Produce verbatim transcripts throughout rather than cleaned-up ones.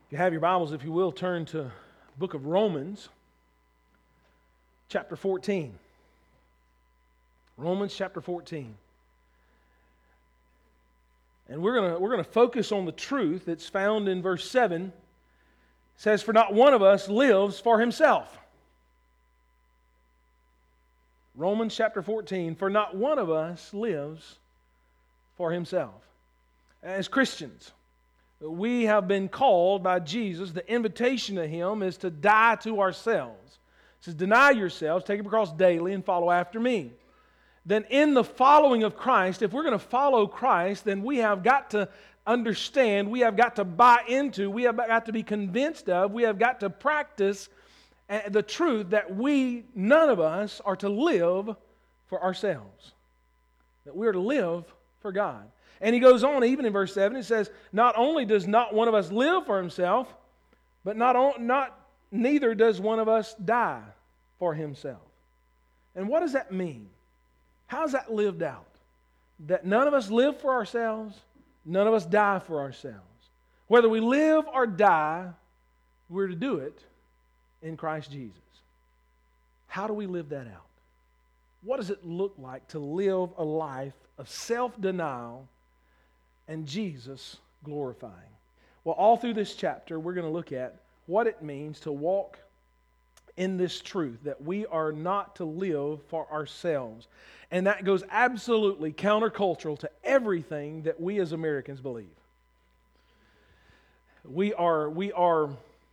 If you have your Bibles, if you will, turn to the book of Romans, chapter fourteen. Romans chapter fourteen. And we're going to we're going to focus on the truth that's found in verse seven. It says, "For not one of us lives for himself." Romans chapter fourteen, "For not one of us lives for himself." As Christians, we have been called by Jesus. The invitation to Him is to die to ourselves. It says, "Deny yourselves, take up your cross daily, and follow after me." Then in the following of Christ, if we're going to follow Christ, then we have got to understand, we have got to buy into, we have got to be convinced of, we have got to practice the truth that we, none of us, are to live for ourselves. That we are to live for God. And he goes on, even in verse seven, it says, "Not only does not one of us live for himself, but not, on, not neither does one of us die for himself." And what does that mean? How's that lived out? That none of us live for ourselves, none of us die for ourselves. Whether we live or die, we're to do it in Christ Jesus. How do we live that out? What does it look like to live a life of self-denial and Jesus glorifying? Well, all through this chapter, we're going to look at what it means to walk in this truth, that we are not to live for ourselves. And that goes absolutely countercultural to everything that we as Americans believe. We are, we are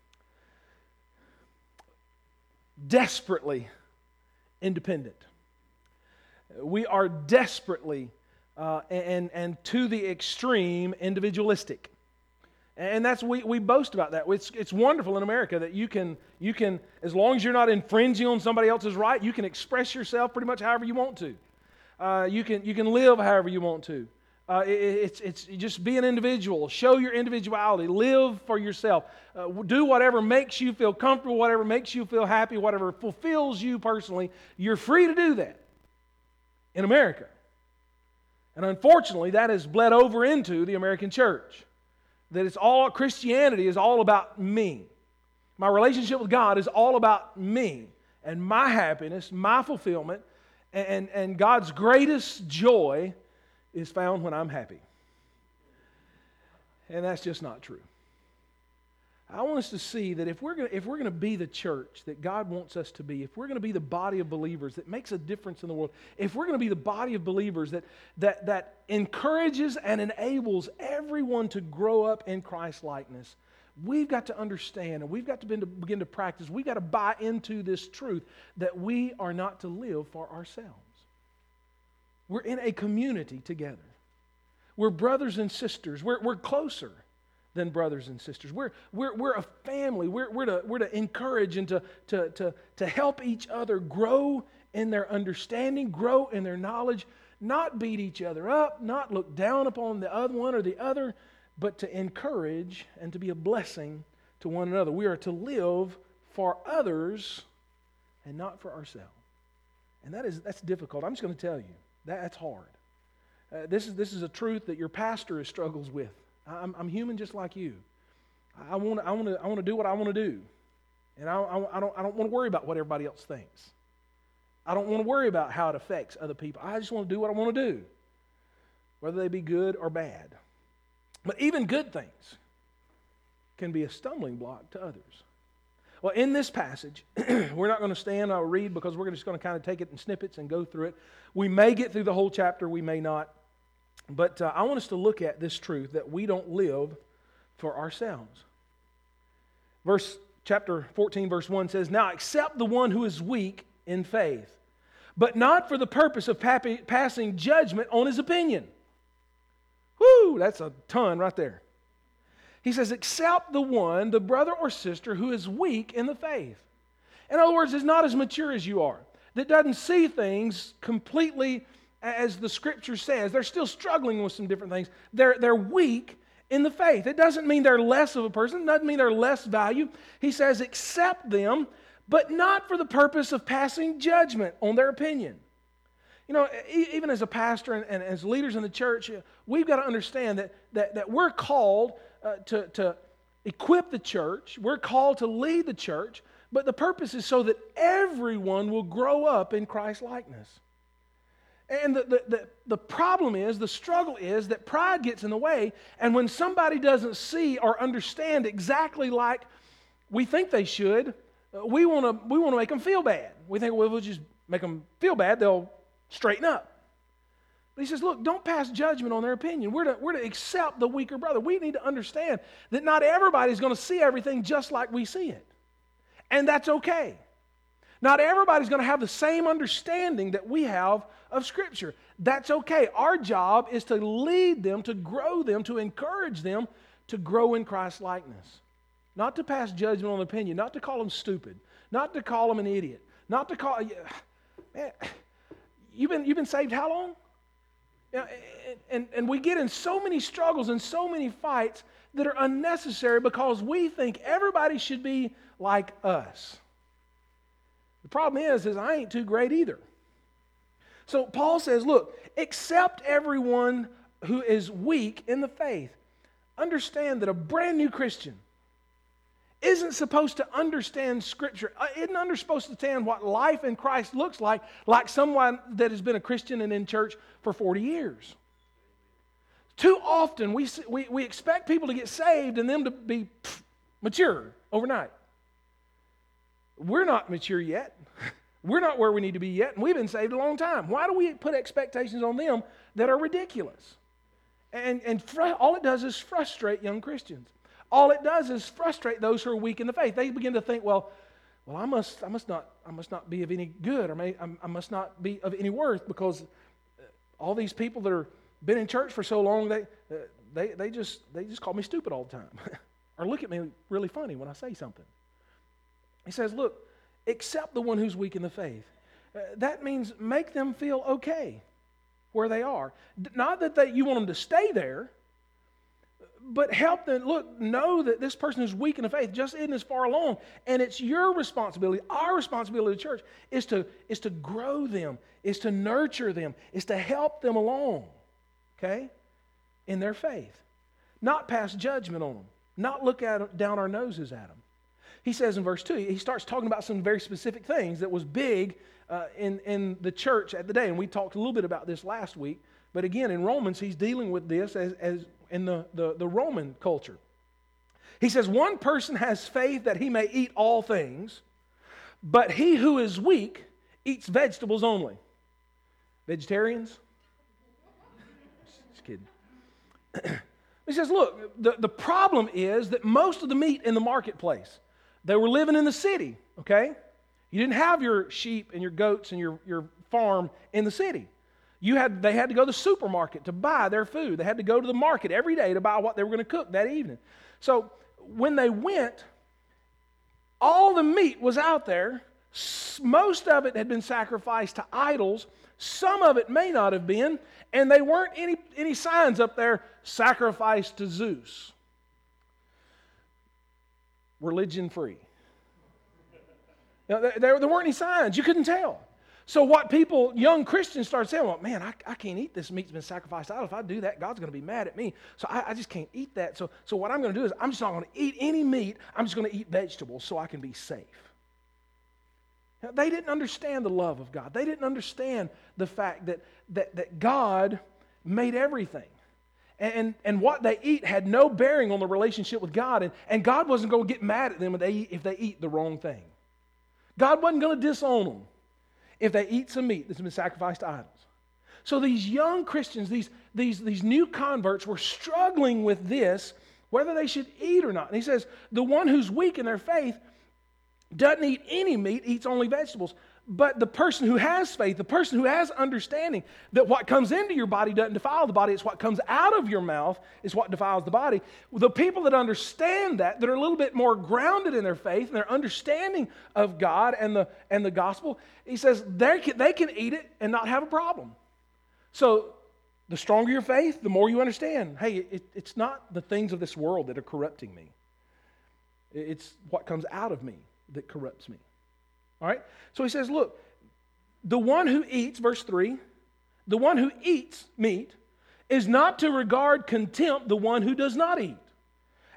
desperately independent. We are desperately uh, and, and to the extreme individualistic. And that's we, we boast about that. It's, it's wonderful in America that you can, you can, as long as you're not infringing on somebody else's right, you can express yourself pretty much however you want to. Uh, you can you can live however you want to. Uh, it, it's it's just be an individual. Show your individuality. Live for yourself. Uh, do whatever makes you feel comfortable, whatever makes you feel happy, whatever fulfills you personally. You're free to do that in America. And unfortunately, that has bled over into the American church. That it's all, Christianity is all about me. My relationship with God is all about me and my happiness, my fulfillment, and, and God's greatest joy is found when I'm happy. And that's just not true. I want us to see that if we're going if we're going to be the church that God wants us to be, if we're going to be the body of believers that makes a difference in the world, if we're going to be the body of believers that that that encourages and enables everyone to grow up in Christ's likeness, we've got to understand and we've got to begin to, begin to practice. We've got to buy into this truth that we are not to live for ourselves. We're in a community together. We're brothers and sisters. We're, we're closer than brothers and sisters. We're, we're, we're a family. We're, we're, to, we're to encourage and to, to, to, to help each other grow in their understanding, grow in their knowledge, not beat each other up, not look down upon the other one or the other, but to encourage and to be a blessing to one another. We are to live for others and not for ourselves. And that is that's difficult. I'm just going to tell you, that, that's hard. Uh, this is this is a truth that your pastor struggles with. I'm, I'm human just like you. I want to I want to I want to do what I want to do, and I, I, I don't I don't want to worry about what everybody else thinks. I don't want to worry about how it affects other people. I just want to do what I want to do, whether they be good or bad. But even good things can be a stumbling block to others. Well, in this passage, we're not going to stand or read because we're just going to kind of take it in snippets and go through it. We may get through the whole chapter, we may not. But uh, I want us to look at this truth that we don't live for ourselves. Verse chapter fourteen, verse one says, "Now accept the one who is weak in faith, but not for the purpose of papi- passing judgment on his opinion." Whoo, that's a ton right there. He says, accept the one, the brother or sister who is weak in the faith. In other words, is not as mature as you are, that doesn't see things completely as the Scripture says. They're still struggling with some different things. They're, they're weak in the faith. It doesn't mean they're less of a person. It doesn't mean they're less value. He says, accept them, but not for the purpose of passing judgment on their opinion. You know, even as a pastor and, and as leaders in the church, we've got to understand that, that, that we're called uh, to, to equip the church. We're called to lead the church. But the purpose is so that everyone will grow up in Christ's likeness. And the, the, the, the problem is, the struggle is that pride gets in the way, and when somebody doesn't see or understand exactly like we think they should, we want to we want to make them feel bad. We think, well, if we'll just make them feel bad, they'll straighten up. But he says, look, don't pass judgment on their opinion. We're to, we're to accept the weaker brother. We need to understand that not everybody's going to see everything just like we see it. And that's okay. Not everybody's going to have the same understanding that we have of Scripture. That's okay. Our job is to lead them, to grow them, to encourage them to grow in Christ's likeness. Not to pass judgment on opinion, not to call them stupid, not to call them an idiot, not to call... Man, you've been, you've been saved how long? You know, and, and, and we get in so many struggles and so many fights that are unnecessary because we think everybody should be like us. The problem is, is I ain't too great either. So Paul says, look, accept everyone who is weak in the faith. Understand that a brand new Christian isn't supposed to understand Scripture, isn't under supposed to understand what life in Christ looks like, like someone that has been a Christian and in church for forty years. Too often we, we, we expect people to get saved and them to be pff, mature overnight. We're not mature yet. We're not where we need to be yet, and we've been saved a long time. Why do we put expectations on them that are ridiculous? And, and fr- all it does is frustrate young Christians. All it does is frustrate those who are weak in the faith. They begin to think, well, well, I must, I must not, I must not be of any good, or may, I, I must not be of any worth because all these people that are been in church for so long, they, uh, they, they just, they just call me stupid all the time, or look at me really funny when I say something. He says, look, accept the one who's weak in the faith. Uh, that means make them feel okay where they are. D- not that they, you want them to stay there, but help them, look, know that this person who's weak in the faith just isn't as far along. And it's your responsibility, our responsibility as a church, is to, is to grow them, is to nurture them, is to help them along, okay, in their faith. Not pass judgment on them, not look at, down our noses at them. He says in verse two, he starts talking about some very specific things that was big uh, in, in the church at the day. And we talked a little bit about this last week. But again, in Romans, he's dealing with this as, as in the, the, the Roman culture. He says, one person has faith that he may eat all things, but he who is weak eats vegetables only. Vegetarians? Just kidding. He says, look, the, the problem is that most of the meat in the marketplace, they were living in the city, okay? You didn't have your sheep and your goats and your, your farm in the city. You had, they had to go to the supermarket to buy their food. They had to go to the market every day to buy what they were going to cook that evening. So when they went, all the meat was out there. Most of it had been sacrificed to idols. Some of it may not have been. And they weren't any, any signs up there, sacrificed to Zeus. Religion free. You know, there, there weren't any signs. You couldn't tell. So what people, young Christians started saying, well, man, I, I can't eat this meat that's been sacrificed to idols. If I do that, God's going to be mad at me. So I, I just can't eat that. So, so what I'm going to do is I'm just not going to eat any meat. I'm just going to eat vegetables so I can be safe. Now, they didn't understand the love of God. They didn't understand the fact that, that, that God made everything. And, and what they eat had no bearing on the relationship with God. And, and God wasn't going to get mad at them if they, eat, if they eat the wrong thing. God wasn't going to disown them if they eat some meat that's been sacrificed to idols. So these young Christians, these, these, these new converts were struggling with this, whether they should eat or not. And he says, the one who's weak in their faith doesn't eat any meat, eats only vegetables. But the person who has faith, the person who has understanding that what comes into your body doesn't defile the body, it's what comes out of your mouth is what defiles the body. The people that understand that, that are a little bit more grounded in their faith and their understanding of God and the, and the gospel, he says they can, they can eat it and not have a problem. So the stronger your faith, the more you understand, hey, it, it's not the things of this world that are corrupting me. It's what comes out of me that corrupts me. All right? So he says, look, the one who eats, verse three, the one who eats meat is not to regard contempt the one who does not eat.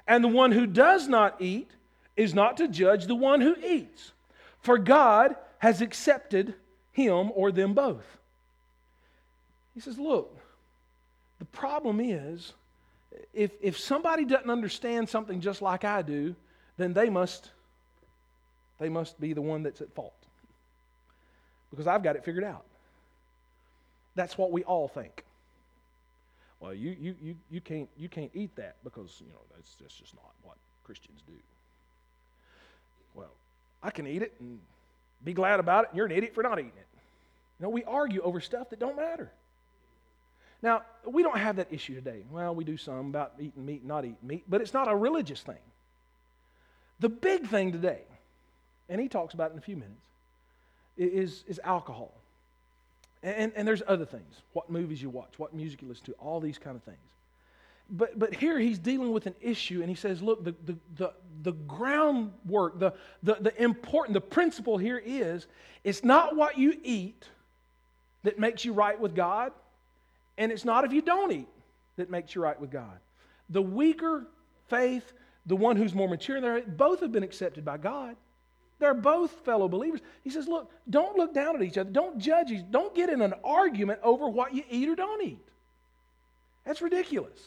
And the one who does not eat is not to judge the one who eats, for God has accepted him or them both. He says, look, the problem is, if, if somebody doesn't understand something just like I do, then they must, they must be the one that's at fault. Because I've got it figured out. That's what we all think. Well, you you you you can't you can't eat that because, you know, that's, that's just not what Christians do. Well, I can eat it and be glad about it, and you're an idiot for not eating it. You know, we argue over stuff that don't matter. Now, we don't have that issue today. Well, we do some about eating meat and not eating meat, but it's not a religious thing. The big thing today, and he talks about it in a few minutes, is, is alcohol. And, and there's other things, what movies you watch, what music you listen to, all these kind of things. But but here he's dealing with an issue, and he says, look, the the the, the groundwork, the, the, the important, the principle here is, it's not what you eat that makes you right with God, and it's not if you don't eat that makes you right with God. The weaker faith, the one who's more mature in their faith, both have been accepted by God. They're both fellow believers. He says, look, don't look down at each other. Don't judge each other. Don't get in an argument over what you eat or don't eat. That's ridiculous.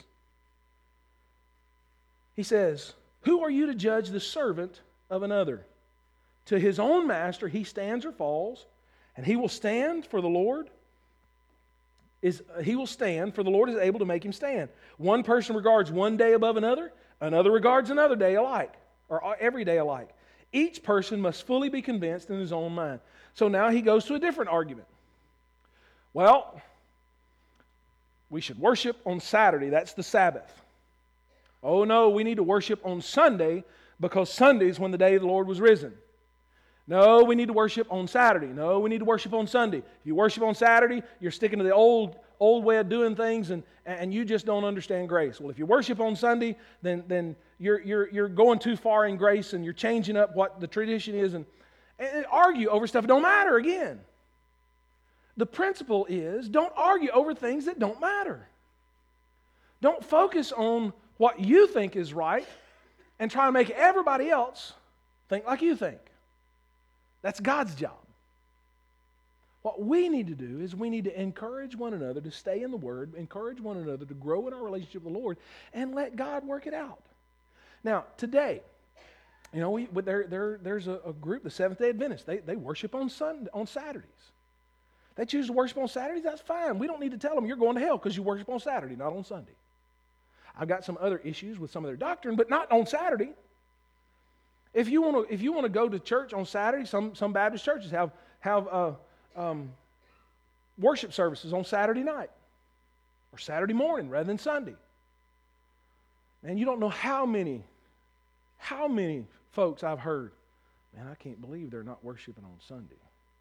He says, who are you to judge the servant of another? To his own master he stands or falls, and he will stand for the Lord. Is he will stand, for the Lord is able to make him stand. One person regards one day above another, another regards another day alike, or every day alike. Each person must fully be convinced in his own mind. So now he goes to a different argument. Well, we should worship on Saturday. That's the Sabbath. Oh no, we need to worship on Sunday because Sunday is when the day of the Lord was risen. No, we need to worship on Saturday. No, we need to worship on Sunday. If you worship on Saturday, you're sticking to the old old way of doing things, and, and you just don't understand grace. Well, if you worship on Sunday, then then you're you're you're going too far in grace, and you're changing up what the tradition is, and, and argue over stuff that don't matter again. The principle is, don't argue over things that don't matter. Don't focus on what you think is right and try to make everybody else think like you think. That's God's job. What we need to do is we need to encourage one another to stay in the Word, encourage one another to grow in our relationship with the Lord, and let God work it out. Now, today, you know, we, there, there, there's a, a group, the Seventh-day Adventists. They, they worship on Sunday, on Saturdays. They choose to worship on Saturdays, that's fine. We don't need to tell them you're going to hell because you worship on Saturday, not on Sunday. I've got some other issues with some of their doctrine, but not on Saturday. If you want to, if you want to go to church on Saturday, some, some Baptist churches have have uh, um, worship services on Saturday night or Saturday morning rather than Sunday. And you don't know how many, how many folks I've heard, man, I can't believe they're not worshiping on Sunday.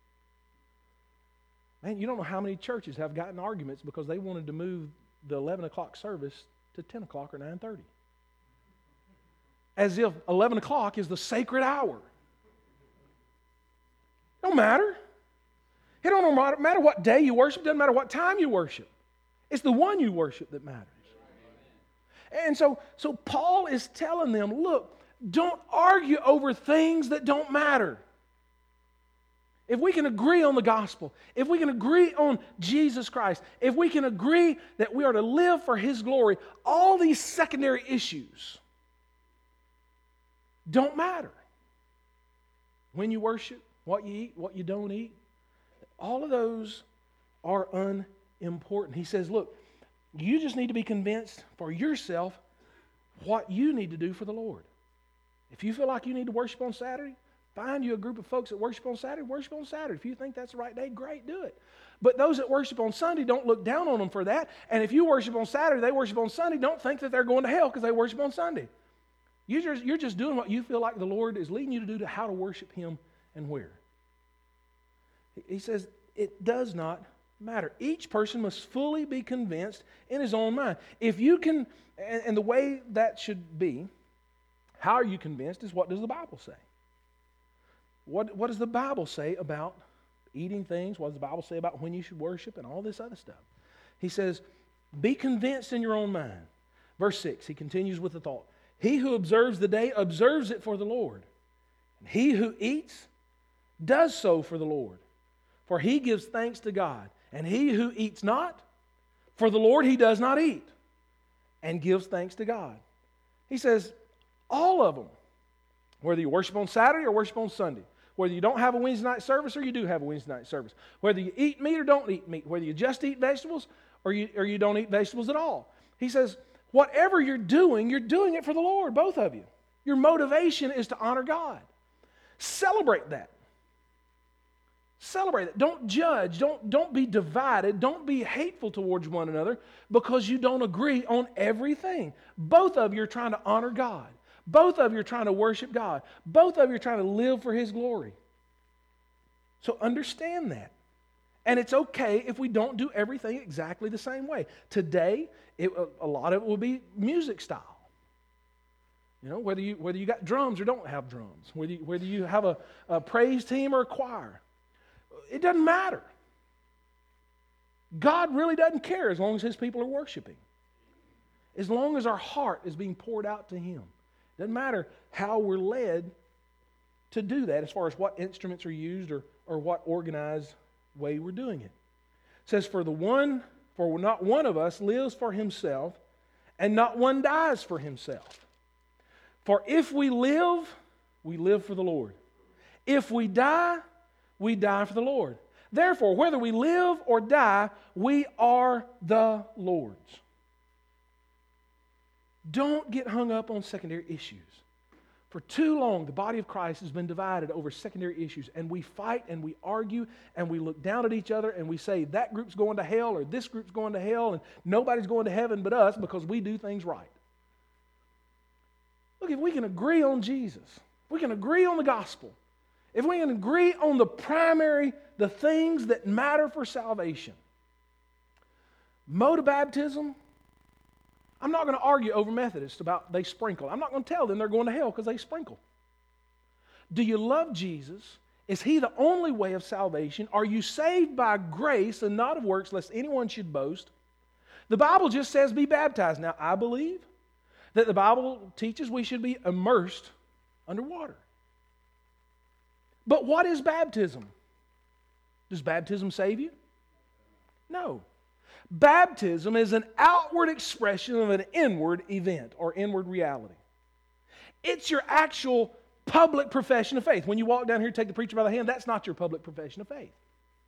Man, you don't know how many churches have gotten arguments because they wanted to move the eleven o'clock service to ten o'clock or nine thirty. As if eleven o'clock is the sacred hour. It don't matter. It don't matter what day you worship. It doesn't matter what time you worship. It's the one you worship that matters. And so, so Paul is telling them, look, don't argue over things that don't matter. If we can agree on the gospel, if we can agree on Jesus Christ, if we can agree that we are to live for His glory, all these secondary issues don't matter. When you worship, what you eat, what you don't eat, all of those are unimportant. He says, look, you just need to be convinced for yourself what you need to do for the Lord. If you feel like you need to worship on Saturday, find you a group of folks that worship on Saturday, worship on Saturday. If you think that's the right day, great, do it. But those that worship on Sunday, don't look down on them for that. And if you worship on Saturday, they worship on Sunday, don't think that they're going to hell because they worship on Sunday. You're just, you're just doing what you feel like the Lord is leading you to do, to how to worship Him and where. He says it does not matter. Each person must fully be convinced in his own mind. If you can, and, and the way that should be, how are you convinced is what does the Bible say? What, what does the Bible say about eating things? What does the Bible say about when you should worship and all this other stuff? He says, be convinced in your own mind. Verse six, he continues with the thought. He who observes the day observes it for the Lord. And he who eats does so for the Lord. For he gives thanks to God. And he who eats not, for the Lord he does not eat, and gives thanks to God. He says, all of them, whether you worship on Saturday or worship on Sunday, whether you don't have a Wednesday night service or you do have a Wednesday night service, whether you eat meat or don't eat meat, whether you just eat vegetables or you, or you don't eat vegetables at all. He says, whatever you're doing, you're doing it for the Lord, both of you. Your motivation is to honor God. Celebrate that. Celebrate it. Don't judge. Don't, don't be divided. Don't be hateful towards one another because you don't agree on everything. Both of you are trying to honor God. Both of you are trying to worship God. Both of you are trying to live for His glory. So understand that. And it's okay if we don't do everything exactly the same way. Today, it, a lot of it will be music style. You know, whether you, whether you got drums or don't have drums, whether you, whether you have a, a praise team or a choir. It doesn't matter. God really doesn't care as long as His people are worshiping. As long as our heart is being poured out to Him. It doesn't matter how we're led to do that as far as what instruments are used or, or what organized way we're doing it. It says, for the one, for not one of us lives for himself, and not one dies for himself. For if we live, we live for the Lord. If we die, we die for the Lord. Therefore, whether we live or die, we are the Lord's. Don't get hung up on secondary issues. For too long, the body of Christ has been divided over secondary issues, and we fight and we argue and we look down at each other and we say that group's going to hell or this group's going to hell and nobody's going to heaven but us because we do things right. Look, if we can agree on Jesus, if we can agree on the gospel, if we can agree on the primary, the things that matter for salvation, mode of baptism, I'm not going to argue over Methodists about they sprinkle. I'm not going to tell them they're going to hell because they sprinkle. Do you love Jesus? Is He the only way of salvation? Are you saved by grace and not of works, lest anyone should boast? The Bible just says be baptized. Now, I believe that the Bible teaches we should be immersed underwater. But what is baptism? Does baptism save you? No. Baptism is an outward expression of an inward event or inward reality. It's your actual public profession of faith. When you walk down here and take the preacher by the hand, that's not your public profession of faith.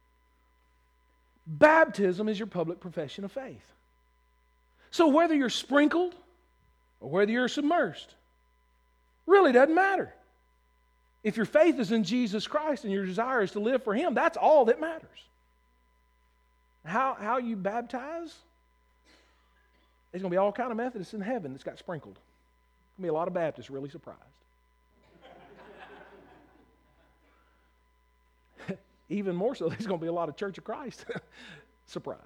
Baptism is your public profession of faith. So whether you're sprinkled or whether you're submersed, really doesn't matter. If your faith is in Jesus Christ and your desire is to live for Him, that's all that matters. How, how you baptize, there's going to be all kind of Methodists in heaven that's got sprinkled. There's going to be a lot of Baptists really surprised. Even more so, there's going to be a lot of Church of Christ surprised.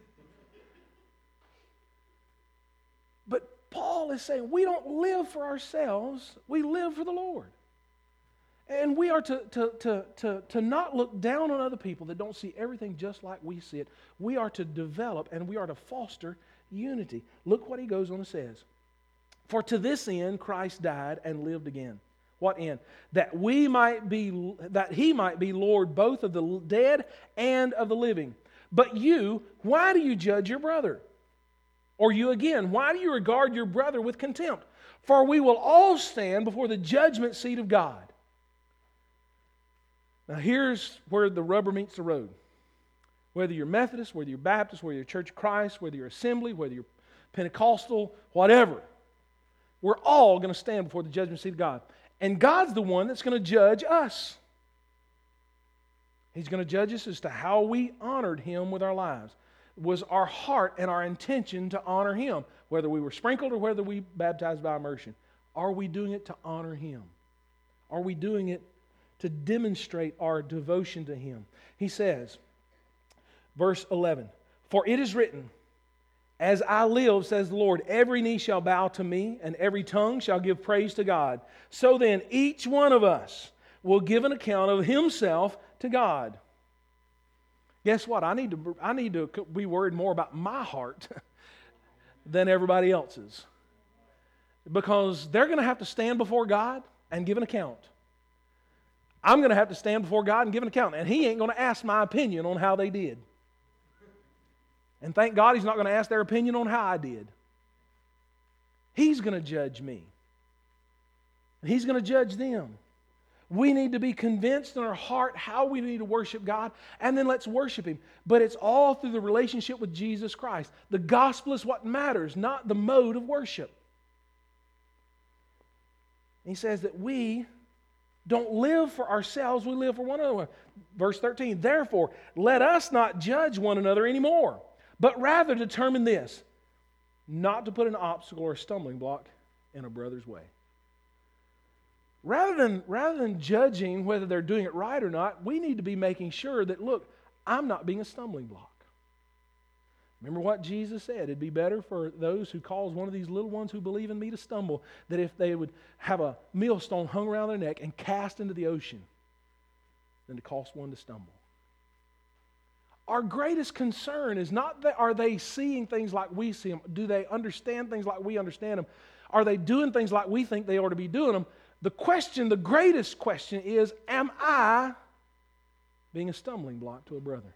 But Paul is saying we don't live for ourselves, we live for the Lord. And we are to, to, to, to, to not look down on other people that don't see everything just like we see it. We are to develop and we are to foster unity. Look what he goes on and says. For to this end Christ died and lived again. What end? That we might be, that He might be Lord both of the dead and of the living. But you, why do you judge your brother? Or you again, why do you regard your brother with contempt? For we will all stand before the judgment seat of God. Now here's where the rubber meets the road. Whether you're Methodist, whether you're Baptist, whether you're Church of Christ, whether you're Assembly, whether you're Pentecostal, whatever, we're all going to stand before the judgment seat of God. And God's the one that's going to judge us. He's going to judge us as to how we honored Him with our lives. Was our heart and our intention to honor Him, whether we were sprinkled or whether we baptized by immersion? Are we doing it to honor Him? Are we doing it to demonstrate our devotion to Him? He says, verse eleven, for it is written, as I live, says the Lord, every knee shall bow to me, and every tongue shall give praise to God. So then, each one of us will give an account of himself to God. Guess what? I need to, I need to be worried more about my heart than everybody else's. Because they're going to have to stand before God and give an account. I'm going to have to stand before God and give an account. And He ain't going to ask my opinion on how they did. And thank God He's not going to ask their opinion on how I did. He's going to judge me. And He's going to judge them. We need to be convinced in our heart how we need to worship God, and then let's worship Him. But it's all through the relationship with Jesus Christ. The gospel is what matters, not the mode of worship. He says that we don't live for ourselves, we live for one another. Verse thirteen, therefore, let us not judge one another anymore, but rather determine this, not to put an obstacle or a stumbling block in a brother's way. Rather than, rather than judging whether they're doing it right or not, we need to be making sure that, look, I'm not being a stumbling block. Remember what Jesus said, it'd be better for those who cause one of these little ones who believe in me to stumble, that if they would have a millstone hung around their neck and cast into the ocean, than to cause one to stumble. Our greatest concern is not that are they seeing things like we see them, do they understand things like we understand them, are they doing things like we think they ought to be doing them. The question, the greatest question is, am I being a stumbling block to a brother?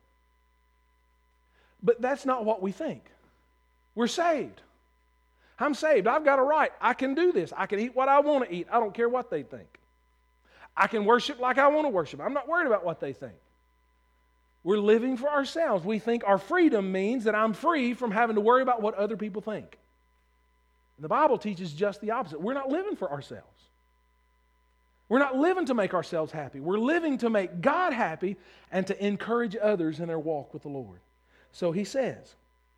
But that's not what we think. We're saved. I'm saved. I've got a right. I can do this. I can eat what I want to eat. I don't care what they think. I can worship like I want to worship. I'm not worried about what they think. We're living for ourselves. We think our freedom means that I'm free from having to worry about what other people think. And the Bible teaches just the opposite. We're not living for ourselves. We're not living to make ourselves happy. We're living to make God happy and to encourage others in their walk with the Lord. So he says,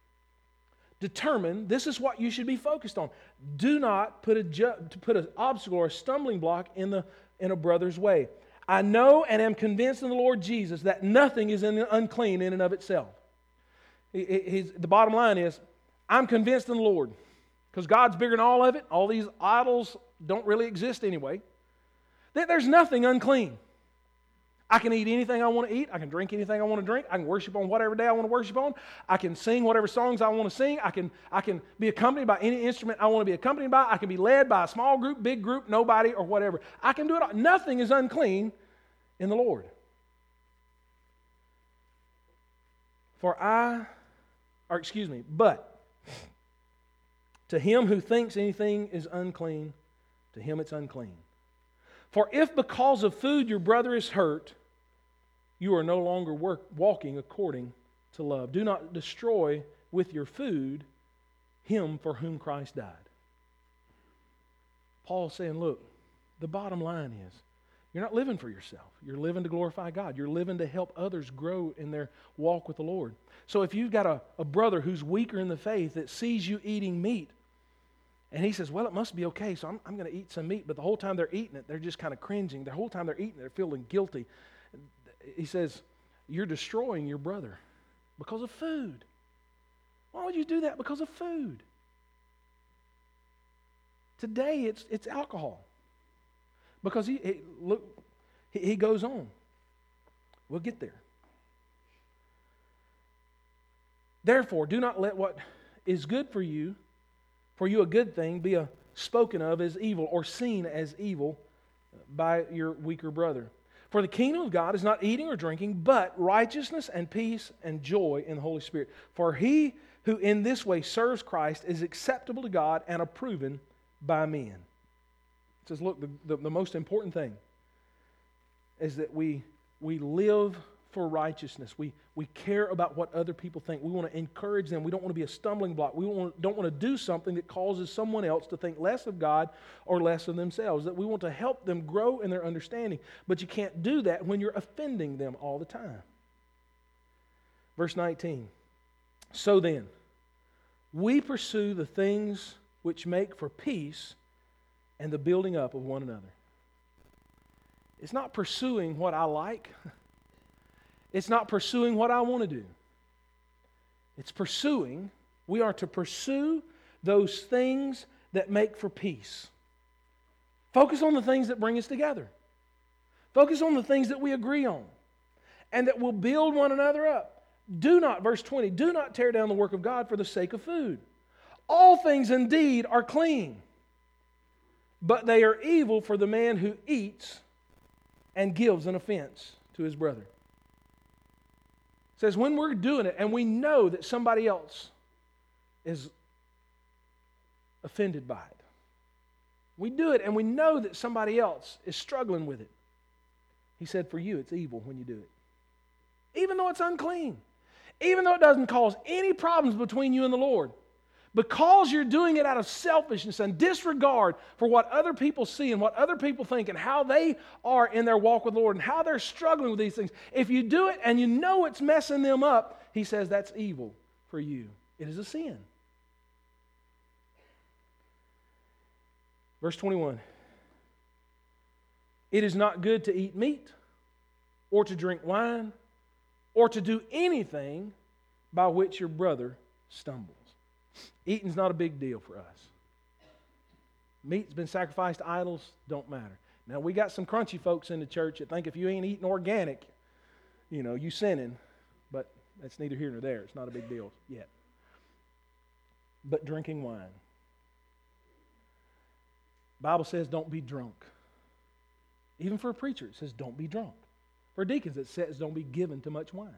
determine, this is what you should be focused on. Do not put a ju- put an obstacle or a stumbling block in, the, in a brother's way. I know and am convinced in the Lord Jesus that nothing is unclean in and of itself. He, he's, the bottom line is, I'm convinced in the Lord. Because God's bigger than all of it. All these idols don't really exist anyway. There's nothing unclean. I can eat anything I want to eat. I can drink anything I want to drink. I can worship on whatever day I want to worship on. I can sing whatever songs I want to sing. I can, I can be accompanied by any instrument I want to be accompanied by. I can be led by a small group, big group, nobody, or whatever. I can do it all. Nothing is unclean in the Lord. For I, or excuse me, but to him who thinks anything is unclean, to him it's unclean. For if because of food your brother is hurt, you are no longer work, walking according to love. Do not destroy with your food him for whom Christ died. Paul's saying, look, the bottom line is, you're not living for yourself. You're living to glorify God. You're living to help others grow in their walk with the Lord. So if you've got a, a brother who's weaker in the faith that sees you eating meat, and he says, well, it must be okay, so I'm, I'm going to eat some meat. But the whole time they're eating it, they're just kind of cringing. The whole time they're eating it, they're feeling guilty. He says, you're destroying your brother because of food. Why would you do that? Because of food. Today, it's it's alcohol. Because he, he look, he, he goes on. We'll get there. Therefore, do not let what is good for you, for you a good thing, be a spoken of as evil or seen as evil by your weaker brother. For the kingdom of God is not eating or drinking, but righteousness and peace and joy in the Holy Spirit. For he who in this way serves Christ is acceptable to God and approved by men. It says, look, the, the, the most important thing is that we, we live for righteousness. We, we care about what other people think. We want to encourage them. We don't want to be a stumbling block. We want, don't want to do something that causes someone else to think less of God or less of themselves. That we want to help them grow in their understanding. But you can't do that when you're offending them all the time. Verse nineteen. So then, we pursue the things which make for peace and the building up of one another. It's not pursuing what I like. It's not pursuing what I want to do. It's pursuing, we are to pursue those things that make for peace. Focus on the things that bring us together. Focus on the things that we agree on and that will build one another up. Do not, verse twenty, do not tear down the work of God for the sake of food. All things indeed are clean. but they are evil for the man who eats and gives an offense to his brother. It says when we're doing it and we know that somebody else is offended by it, we do it and we know that somebody else is struggling with it. He said, for you, it's evil when you do it. Even though it's unclean. Even though it doesn't cause any problems between you and the Lord. Because you're doing it out of selfishness and disregard for what other people see and what other people think and how they are in their walk with the Lord and how they're struggling with these things. If you do it and you know it's messing them up, he says that's evil for you. It is a sin. Verse twenty-one. It is not good to eat meat or to drink wine or to do anything by which your brother stumbles. Eating's not a big deal for us. Meat's been sacrificed to idols, don't matter. Now, we got some crunchy folks in the church that think if you ain't eating organic, you know, you sinning. But that's neither here nor there. It's not a big deal yet. But drinking wine. The Bible says don't be drunk. Even for a preacher, it says don't be drunk. For deacons, it says don't be given to much wine.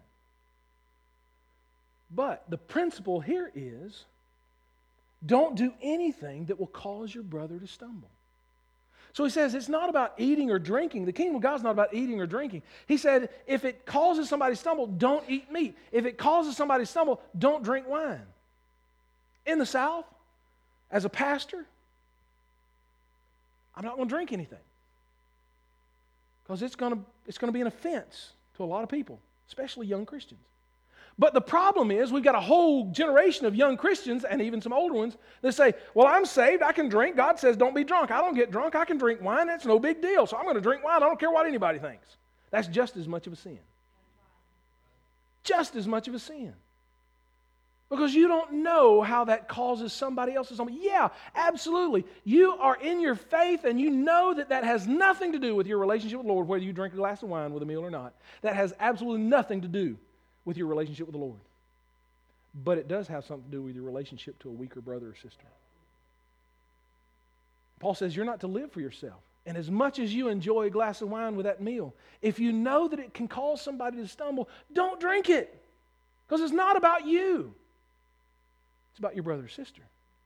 But the principle here is don't do anything that will cause your brother to stumble. So he says it's not about eating or drinking. The kingdom of God is not about eating or drinking. He said if it causes somebody to stumble, don't eat meat. If it causes somebody to stumble, don't drink wine. In the South, as a pastor, I'm not going to drink anything. Because it's going to it's going to be an offense to a lot of people, especially young Christians. But the problem is we've got a whole generation of young Christians and even some older ones that say, well, I'm saved, I can drink. God says don't be drunk. I don't get drunk. I can drink wine. That's no big deal. So I'm going to drink wine. I don't care what anybody thinks. That's just as much of a sin. Just as much of a sin. Because you don't know how that causes somebody else to stumble. Yeah, absolutely. You are in your faith and you know that that has nothing to do with your relationship with the Lord, whether you drink a glass of wine with a meal or not. That has absolutely nothing to do with your relationship with the Lord. But it does have something to do with your relationship to a weaker brother or sister. Paul says you're not to live for yourself. And as much as you enjoy a glass of wine with that meal, if you know that it can cause somebody to stumble, don't drink it. Because it's not about you. It's about your brother or sister.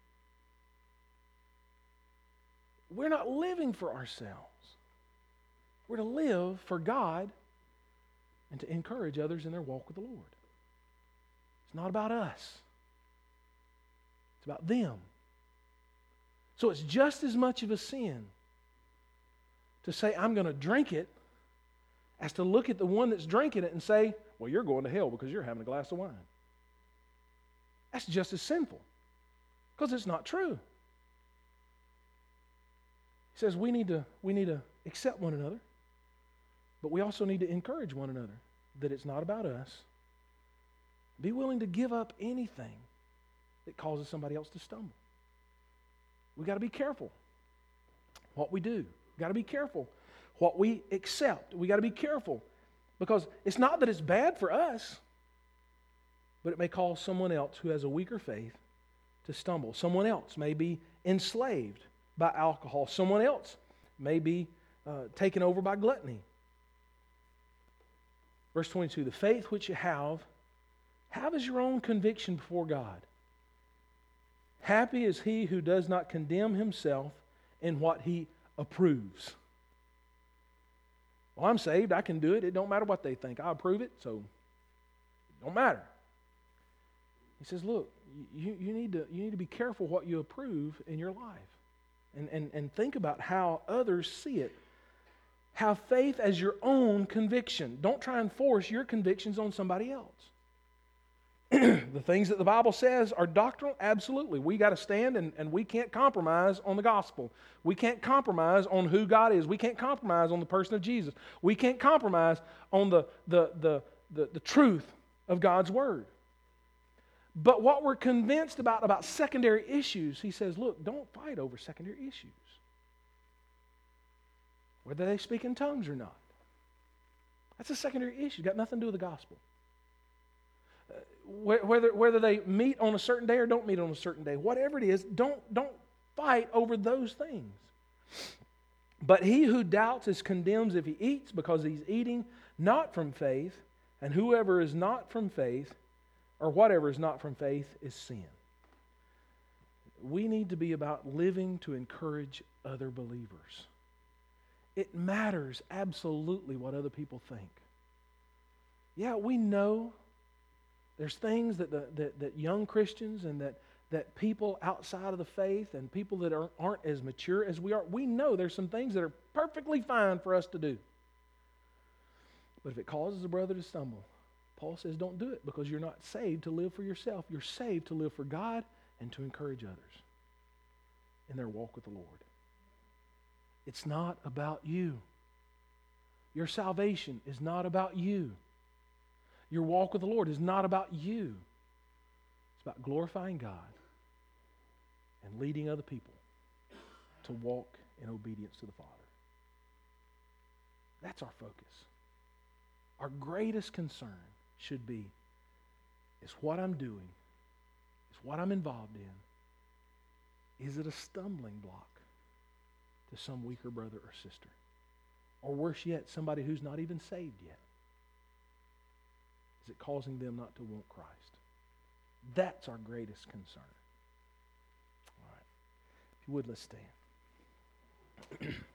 We're not living for ourselves. We're to live for God and to encourage others in their walk with the Lord. It's not about us. It's about them. So it's just as much of a sin to say, I'm going to drink it, as to look at the one that's drinking it and say, well, you're going to hell because you're having a glass of wine. That's just as sinful because it's not true. He says we need to we need to accept one another, but we also need to encourage one another that it's not about us. Be willing to give up anything that causes somebody else to stumble. We've got to be careful what we do. We've got to be careful what we accept. We've got to be careful because it's not that it's bad for us, but it may cause someone else who has a weaker faith to stumble. Someone else may be enslaved by alcohol. Someone else may be uh, taken over by gluttony. Verse twenty-two, the faith which you have, have as your own conviction before God. Happy is he who does not condemn himself in what he approves. Well, I'm saved. I can do it. It don't matter what they think. I approve it, so it don't matter. He says, look, you, you, need to, you need to be careful what you approve in your life. And, and, and think about how others see it. Have faith as your own conviction. Don't try and force your convictions on somebody else. The things that the Bible says are doctrinal, absolutely. We got to stand and, and we can't compromise on the gospel. We can't compromise on who God is. We can't compromise on the person of Jesus. We can't compromise on the, the, the, the, the truth of God's Word. But what we're convinced about, about secondary issues, he says, look, don't fight over secondary issues. Whether they speak in tongues or not. That's a secondary issue. Got nothing to do with the gospel. Uh, whether, whether they meet on a certain day or don't meet on a certain day, whatever it is, don't, don't fight over those things. But he who doubts is condemned if he eats, because he's eating not from faith, and whoever is not from faith, or whatever is not from faith, is sin. We need to be about living to encourage other believers. It matters absolutely what other people think. Yeah, we know there's things that, the, that, that young Christians and that, that people outside of the faith and people that aren't, aren't as mature as we are, we know there's some things that are perfectly fine for us to do. But if it causes a brother to stumble, Paul says don't do it, because you're not saved to live for yourself. You're saved to live for God and to encourage others in their walk with the Lord. It's not about you. Your salvation is not about you. Your walk with the Lord is not about you. It's about glorifying God and leading other people to walk in obedience to the Father. That's our focus. Our greatest concern should be, is what I'm doing, is what I'm involved in, is it a stumbling block to some weaker brother or sister? Or worse yet, somebody who's not even saved yet? Is it causing them not to want Christ? That's our greatest concern. All right. If you would, let's stand.